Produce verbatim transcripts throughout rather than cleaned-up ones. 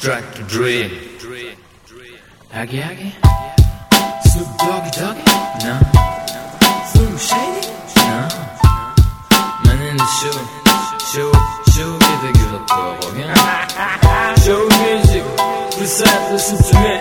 Track to dream. Aggy Aggy? Snoop Doggy Doggy? No. Slim Shady? No. Man in the show. Show, show me the good up, okay? Show music. Decide, listen to me.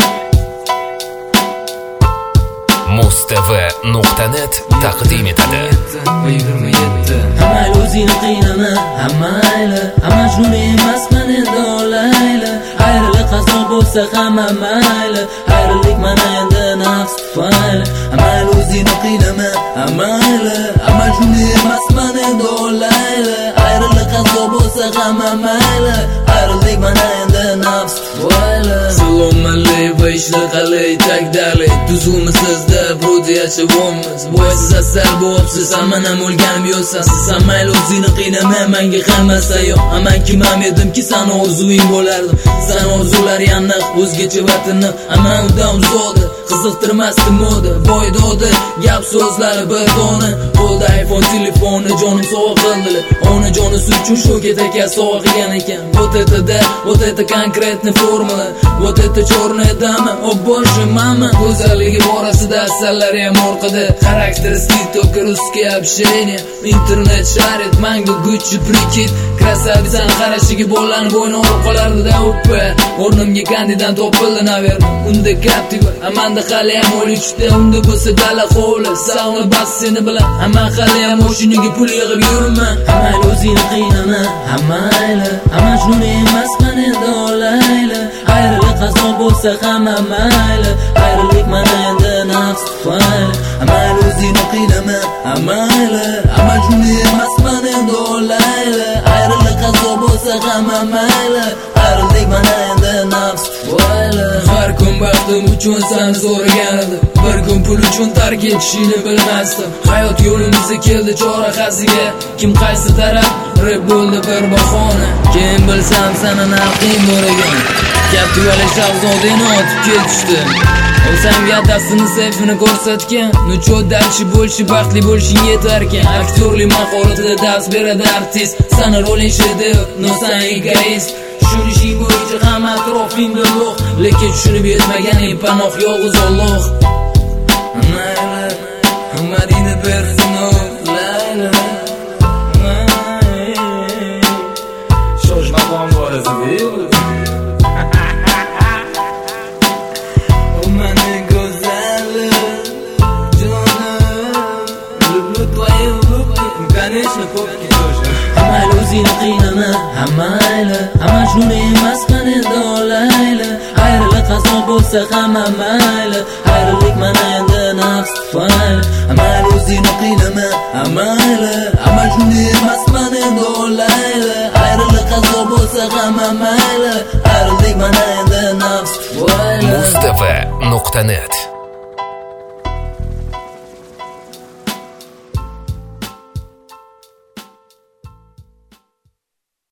Mustv nuqta net taqdim etadi. yigirma yetti Hamma o'zini qiynama, hamma ayla, hamma shuni emasman endi olayla. Xayrli qazo bo'lsa hamma mayli, xayrlik mana endi nafs tufayli. Hamma o'zini qiynama, hamma ayla, hamma shuni emasman endi olayla. Xayrli qazo bo'lsa hamma mayli, xayrlik mana endi nafs tufayli. Salom alaykum, ishlar qalay, taqdali, tuzumsizda brodi yashayapmiz. Bo'ysiz asal bo'psiz, hamman ham o'lganim yo'qsiz. Sen mayli o'zingni qiynama, menga qilmasa yo'q. Aman kim ham edimki sen orzuing bo'lardim. Sen orzulari aniq, o'zgacha vatanni, aman undan uzoqda. Qiziqtirmasdi moda, boydodi, gap so'zlari bir dona. Qo'lda iPhone telefoni jonim sovg'a qildilar. Ona jonisi uchun shu ketaka sovg'a qilgan ekan. Вот это да, вот это конкретная формула. Вот это черная dama, о боже мама. Go'zalligi borasida asallar ham orqada. Xarakteristik только русское общение. Internet sharit, mango Gucci prikit. Krasavitsani qarashiga bolalarni bo'yni o'rib qolardi-da, oppa. O'rnimga kandidat topildi naverdi. Unda Captiva, amanda hali ham o'lishda. Unda bo'lsa dala hovli, sauna basseni bilan. Hamma hali ham mashinaga pul yig'ib yurma. Hamma o'zini qiynama, hamma ayla, hamma shuni emasman endi olayla. Xayrli qazo bo'lsa hamma mayli, xayrlik mana endi nafs tufayli. Hamma o'zini qiynama, hamma ayla, hamma shuni emasman endi olayla. Xayrli qazo bo'lsa hamma mayli, xayrlik mana endi nafs tufayli. Har kun baxtim uchun seni so'ragan edim, bir kun pul uchun tark etishini bilmasdim. Hayot yo'limizga keldi chorahasiga, kim qaysi taraf rep bo'ldi bir bahona. Kim bilsam seni narxing bor ekan, Captivali shahzodani otib ketishdi. U senga dasini sayfini ko'rsatgan, nu cho dalchi bo'lshi, baxtli bo'lishing yetarkan. Aktyorlik mahoratida dars beradi artist, seni roling shedevr, no sen egoist. Shuni ishing bo'yicha hamma atrofingda lo'q, lekin tushunib yetmaganing panoh yolg'iz Alloh. Mayli, hammadini bersin o layla. Shoshma qon borasi deydi. O mening go'zalim, jonim, люблю твою руку, конечно, попки тоже. Hamma o'zini qiynama, hamma ayla, hamma shuni emasman endi olayla. Xayrli qazo bo'lsa hamma mayli, xayrlik mana endi nafs tufayli. Hamma o'zini qiynama, hamma ayla, hamma shuni emasman endi olayla. Xayrli qazo bo'lsa hamma mayli, xayrlik mana endi nafs tufayli. Mustv nuqta net